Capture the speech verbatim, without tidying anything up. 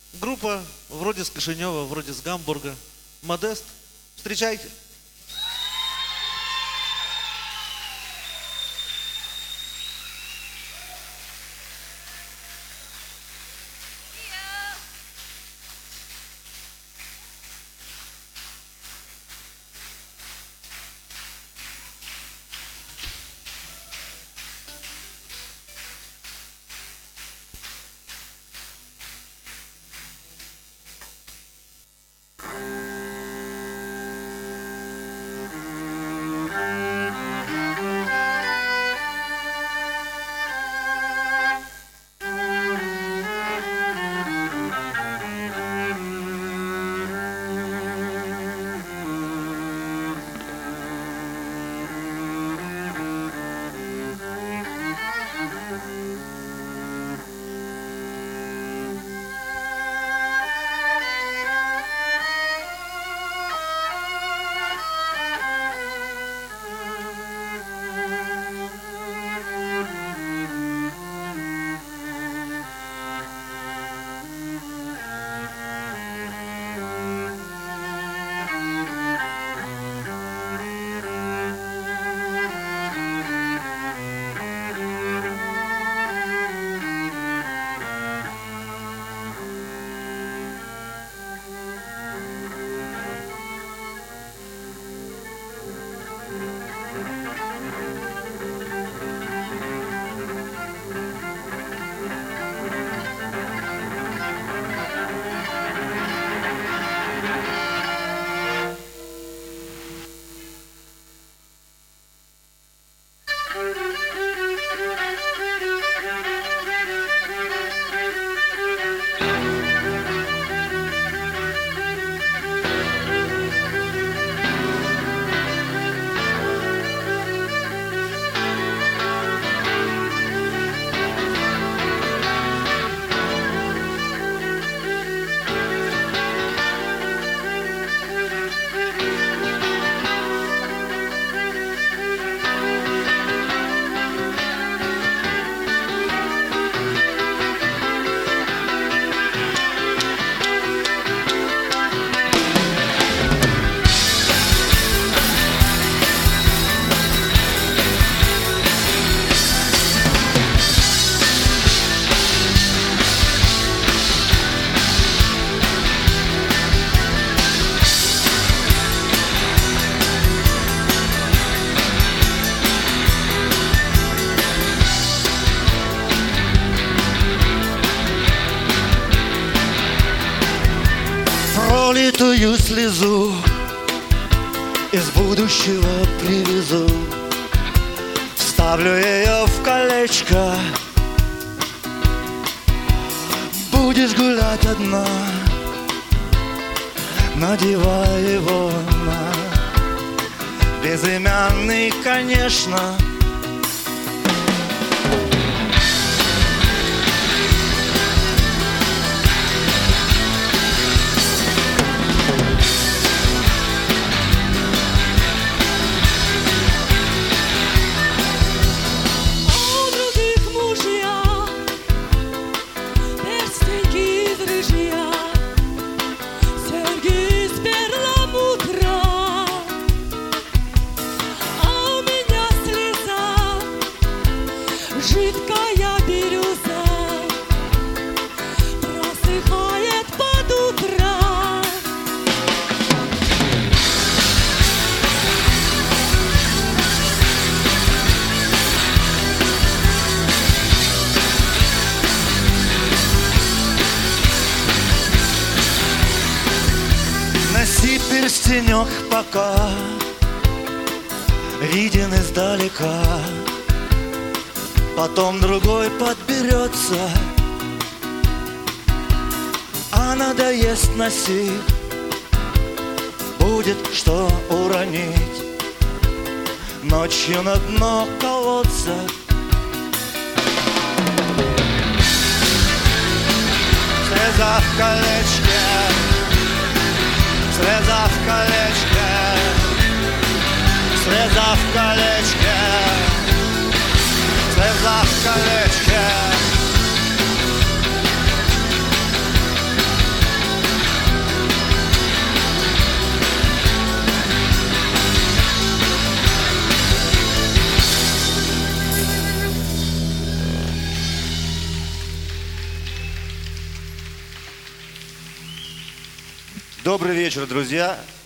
Группа вроде с Кишинева, вроде с Гамбурга. Модест. Встречайте. Пролитую слезу из будущего привезу, вставлю ее в колечко. Будешь гулять одна, надевая его на безымянный, конечно. Жидкая бирюза просыхает под утро. Носи перстенек, пока виден издалека. Потом другой подберется, а надоест носить, будет что уронить ночью на дно колодца. Слеза в колечке, слеза в колечке, слеза в колечке, слеза в колечке. Добрый вечер, друзья.